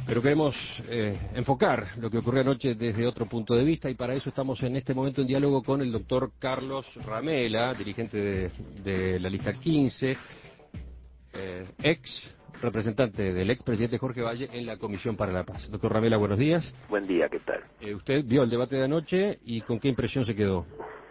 Pero queremos enfocar lo que ocurrió anoche desde otro punto de vista y para eso estamos en este momento en diálogo con el doctor Carlos Ramela, dirigente de la lista 15, ex representante del expresidente Jorge Valle en la Comisión para la Paz. Doctor Ramela, buenos días. Buen día, ¿qué tal? Usted vio el debate de anoche y ¿con qué impresión se quedó?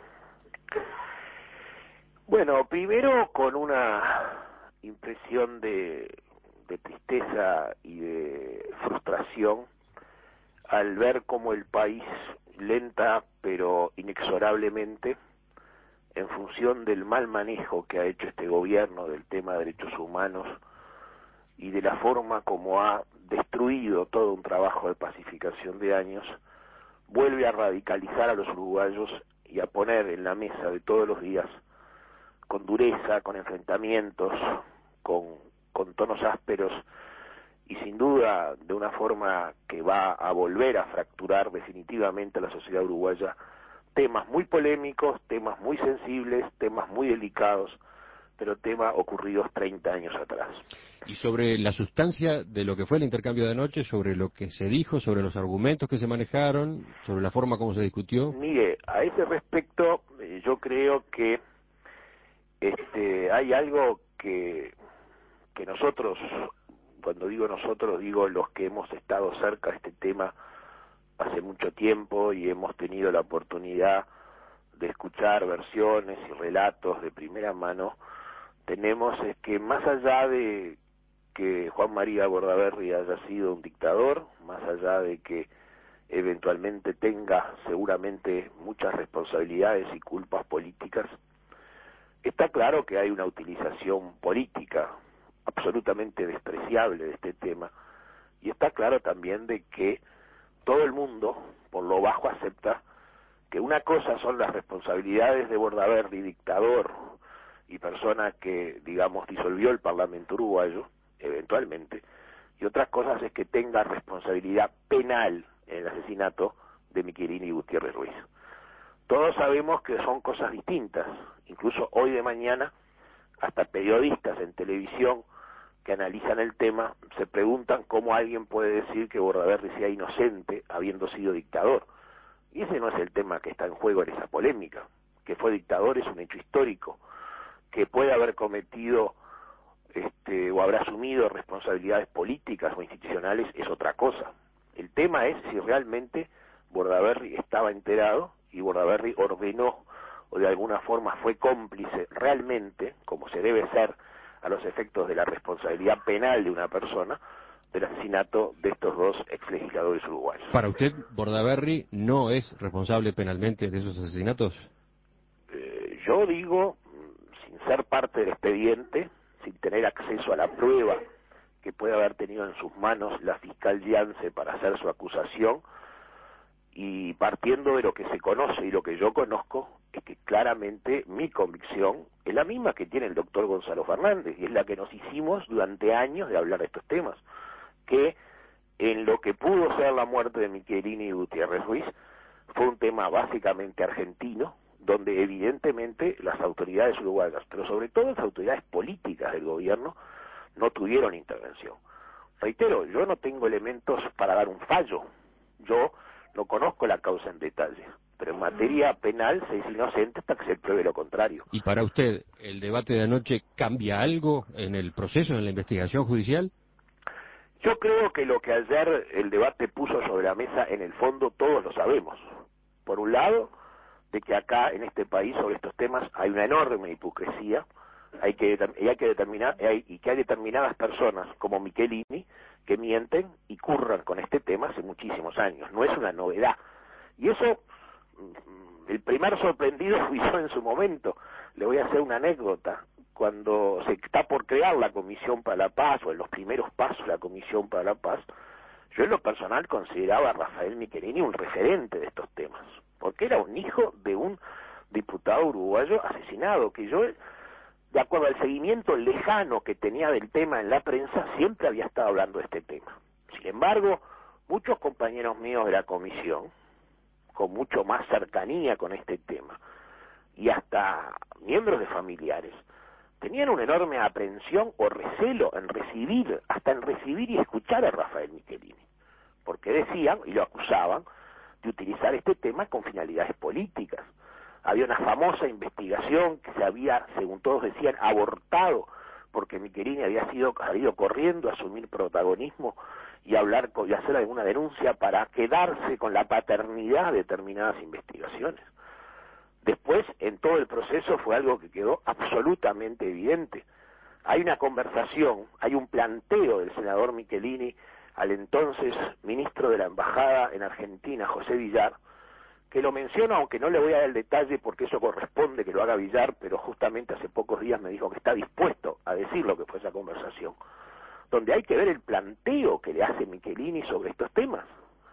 Bueno, primero con una impresión de tristeza y de frustración al ver cómo el país lenta pero inexorablemente, en función del mal manejo que ha hecho este gobierno del tema de derechos humanos y de la forma como ha destruido todo un trabajo de pacificación de años, vuelve a radicalizar a los uruguayos y a poner en la mesa de todos los días, con dureza, con enfrentamientos, con tonos ásperos y sin duda de una forma que va a volver a fracturar definitivamente a la sociedad uruguaya, temas muy polémicos, temas muy sensibles, temas muy delicados, pero temas ocurridos 30 años atrás. Y sobre la sustancia de lo que fue el intercambio de anoche, sobre lo que se dijo, sobre los argumentos que se manejaron, sobre la forma como se discutió. Mire, a ese respecto yo creo que hay algo que nosotros, cuando digo nosotros, digo los que hemos estado cerca de este tema hace mucho tiempo y hemos tenido la oportunidad de escuchar versiones y relatos de primera mano, tenemos es que más allá de que Juan María Bordaberry haya sido un dictador, más allá de que eventualmente tenga seguramente muchas responsabilidades y culpas políticas, está claro que hay una utilización política absolutamente despreciable de este tema, y está claro también de que todo el mundo, por lo bajo, acepta que una cosa son las responsabilidades de Bordaberry, dictador y persona que, digamos, disolvió el Parlamento uruguayo, eventualmente, y otras cosas es que tenga responsabilidad penal en el asesinato de Michelini y Gutiérrez Ruiz. Todos sabemos que son cosas distintas, incluso hoy de mañana, hasta periodistas en televisión que analizan el tema se preguntan cómo alguien puede decir que Bordaberry sea inocente habiendo sido dictador. Y ese no es el tema que está en juego en esa polémica. Que fue dictador es un hecho histórico, que puede haber cometido o habrá asumido responsabilidades políticas o institucionales es otra cosa. El tema es si realmente Bordaberry estaba enterado y Bordaberry ordenó o de alguna forma fue cómplice realmente, como se debe ser a los efectos de la responsabilidad penal de una persona, del asesinato de estos dos exlegisladores uruguayos. ¿Para usted, Bordaberry no es responsable penalmente de esos asesinatos? Yo digo, sin ser parte del expediente, sin tener acceso a la prueba que puede haber tenido en sus manos la fiscal Yance para hacer su acusación, y partiendo de lo que se conoce y lo que yo conozco, es que claramente mi convicción es la misma que tiene el doctor Gonzalo Fernández, y es la que nos hicimos durante años de hablar de estos temas, que en lo que pudo ser la muerte de Michelini y Gutiérrez Ruiz, fue un tema básicamente argentino, donde evidentemente las autoridades uruguayas, pero sobre todo las autoridades políticas del gobierno, no tuvieron intervención. Reitero, yo no tengo elementos para dar un fallo, yo no conozco la causa en detalle, pero en materia penal se es inocente hasta que se pruebe lo contrario. ¿Y para usted, el debate de anoche cambia algo en el proceso, en la investigación judicial? Yo creo que lo que ayer el debate puso sobre la mesa, en el fondo todos lo sabemos. Por un lado, de que acá en este país sobre estos temas hay una enorme hipocresía, hay que hay determinadas personas como Michelini que mienten y curran con este tema hace muchísimos años, no es una novedad. Y eso, el primer sorprendido fui yo en su momento. Le voy a hacer una anécdota. Cuando se está por crear la Comisión para la Paz, o en los primeros pasos de la Comisión para la Paz, yo en lo personal consideraba a Rafael Michelini un referente de estos temas, porque era un hijo de un diputado uruguayo asesinado, que yo, de acuerdo al seguimiento lejano que tenía del tema en la prensa, siempre había estado hablando de este tema. Sin embargo, muchos compañeros míos de la comisión, con mucho más cercanía con este tema, y hasta miembros de familiares, tenían una enorme aprensión o recelo en recibir, hasta en recibir y escuchar a Rafael Michelini, porque decían, y lo acusaban, de utilizar este tema con finalidades políticas. Había una famosa investigación que se había, según todos decían, abortado, porque Michelini había salido corriendo a asumir protagonismo y y hacer alguna denuncia para quedarse con la paternidad de determinadas investigaciones. Después, en todo el proceso, fue algo que quedó absolutamente evidente. Hay una conversación, hay un planteo del senador Michelini al entonces ministro de la Embajada en Argentina, José Villar, que lo menciono, aunque no le voy a dar el detalle porque eso corresponde que lo haga Villar, pero justamente hace pocos días me dijo que está dispuesto a decir lo que fue esa conversación, donde hay que ver el planteo que le hace Michelini sobre estos temas,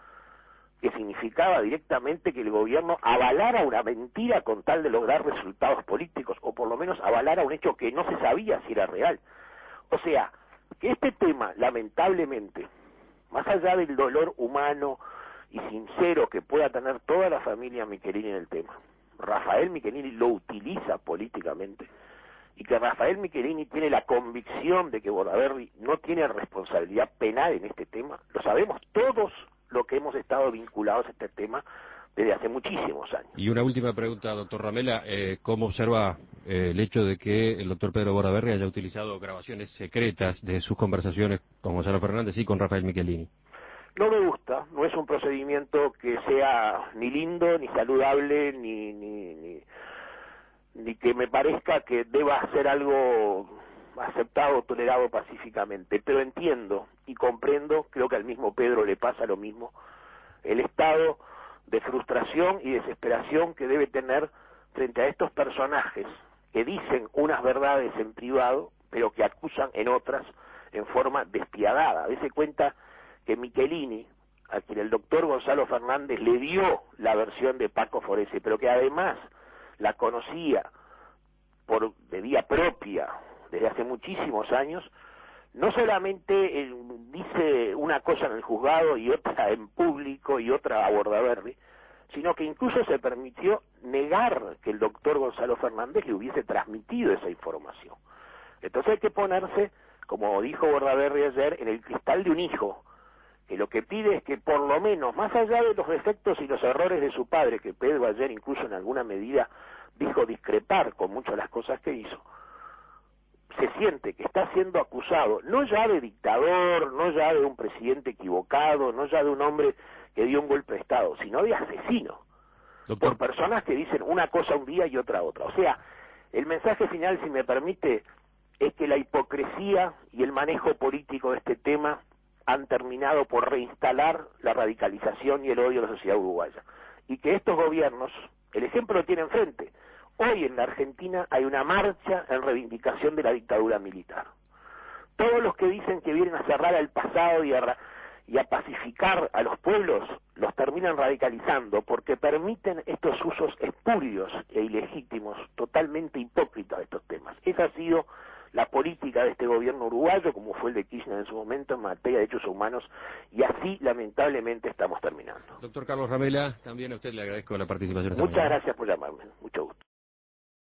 que significaba directamente que el gobierno avalara una mentira con tal de lograr resultados políticos, o por lo menos avalara un hecho que no se sabía si era real. O sea, que este tema, lamentablemente, más allá del dolor humano y sincero que pueda tener toda la familia Michelini en el tema, Rafael Michelini lo utiliza políticamente, y que Rafael Michelini tiene la convicción de que Bordaberry no tiene responsabilidad penal en este tema, lo sabemos todos lo que hemos estado vinculados a este tema desde hace muchísimos años. Y una última pregunta, doctor Ramela, ¿cómo observa el hecho de que el doctor Pedro Bordaberry haya utilizado grabaciones secretas de sus conversaciones con Gonzalo Fernández y con Rafael Michelini? No me gusta, no es un procedimiento que sea ni lindo, ni saludable, ni que me parezca que deba ser algo aceptado o tolerado pacíficamente, pero entiendo y comprendo, creo que al mismo Pedro le pasa lo mismo, el estado de frustración y desesperación que debe tener frente a estos personajes que dicen unas verdades en privado, pero que acusan en otras en forma despiadada. Dese cuenta que Michelini, a quien el doctor Gonzalo Fernández le dio la versión de Paco Forese, pero que además la conocía de vía propia desde hace muchísimos años, no solamente dice una cosa en el juzgado y otra en público y otra a Bordaberry, sino que incluso se permitió negar que el doctor Gonzalo Fernández le hubiese transmitido esa información. Entonces hay que ponerse, como dijo Bordaberry ayer, en el cristal de un hijo, que lo que pide es que por lo menos, más allá de los defectos y los errores de su padre, que Pedro ayer incluso en alguna medida dijo discrepar con muchas de las cosas que hizo, se siente que está siendo acusado, no ya de dictador, no ya de un presidente equivocado, no ya de un hombre que dio un golpe de Estado, sino de asesino, Doctor, por personas que dicen una cosa un día y otra. O sea, el mensaje final, si me permite, es que la hipocresía y el manejo político de este tema han terminado por reinstalar la radicalización y el odio a la sociedad uruguaya. Y que estos gobiernos, el ejemplo lo tienen enfrente. Hoy en la Argentina hay una marcha en reivindicación de la dictadura militar. Todos los que dicen que vienen a cerrar el pasado y a pacificar a los pueblos, los terminan radicalizando porque permiten estos usos espurios e ilegítimos, totalmente hipócritas de estos temas. Esa ha sido la política de este gobierno uruguayo, como fue el de Kirchner en su momento en materia de derechos humanos, y así lamentablemente estamos terminando. doctor Carlos Ramela, también a usted le agradezco la participación esta Muchas mañana. gracias por llamarme, mucho gusto.